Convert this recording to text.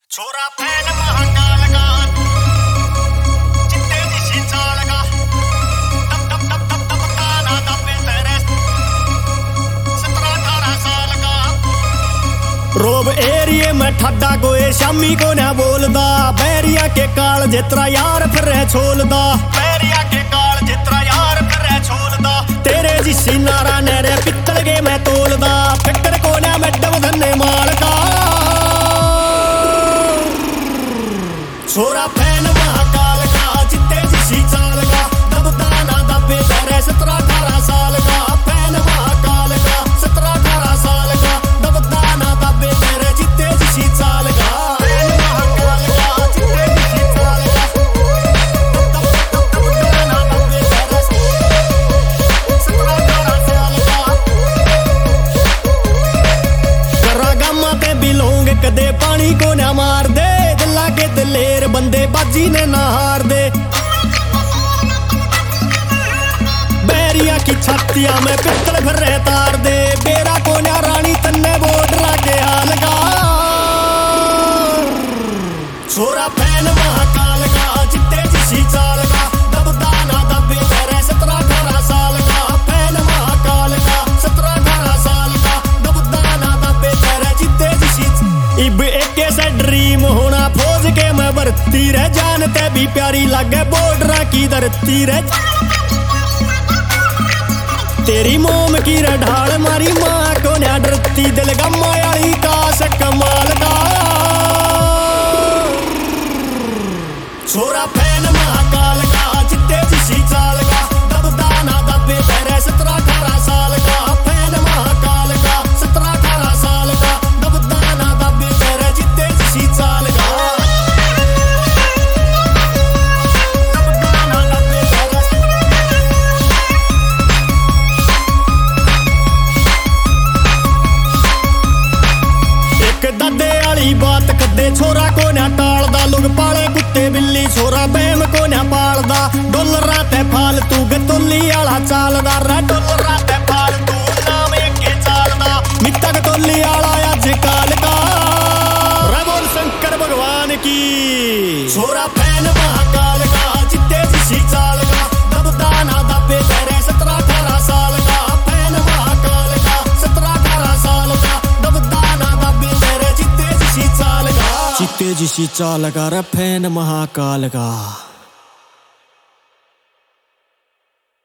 छोरा फैन महाकाल का चित्ते दिशी चाल का तब तब तब तब तब ताना दबे तेरे 17-18 साल का रोब एरिए में ठड्डा कोई शामी को ना बोलदा बैरिया के काल जितरा यार फिर छोलदा बैरिया के काल जितरा यार फिर छोलदा तेरे जिसी नारा नेरे पित्तल के मैं तोलदा फिक्र को ना मैं डवधने माल का छोरा फैन महाकाल का चित्ते जिसी चाल का दबदा ना दबे तेरे 17-18 साल का फैन महाकाल का 17-18 साल का दबदा ना दबे तेरे चित्ते जिसी चाल का फैन महाकाल का चित्ते जिसी चाल का दबदा ना दबे तेरे 17-18 साल का करा गम्मा ते बिलोंग कदे पानी को ना मार दे के दलेर बंदे बाजी ने ना हार दे बैरिया की छातिया में पित्तल भर रहे तार दे बेरा को ना रानी तन्ने बोडरा के हाल का छोरा फैन महाकाल का चिट्टे जिसी चाल का दबदा ना दबे तेरे 17-18 साल का फैन महाकाल का 17-18 साल का दबदा ना दबे तेरे चिट्टे जिसी इब एक से ड्रीम होना फौज के मैं भर्ती रह जानते भी प्यारी लागे बॉर्डर की धरती रे तेरी मोम की ढाल मारी माँ को ना डरती दिल का मायाली का से कमाल का छोरा फैन महाकाल का चिट्टे जिसी चाल का दबदा ना दबे तेरे 17-18 साल का फैन महाकाल का 17-18 साल का दबदा ना दबे तेरे चिट्टे जिसी चाल का बात कदे छोरा को ना टालदा लोग पाले कुत्ते बिल्ली छोरा बैम को ना पालदा डॉलर ते फालतू गतोली आला चालदा रे डॉलर ते फालतू नाम के चालदा मित्ता गतोली आला आज काल का रे बोल शंकर भगवान की छोरा फैन महाकाल का चिट्टे जिसी चाल का दबदा ना दबे तेरे 17-18 साल का फैन महाकाल का 17-18 साल का दबदा ना दबे तेरे चिट्टे जिसी चाल का रे फैन महाकाल का।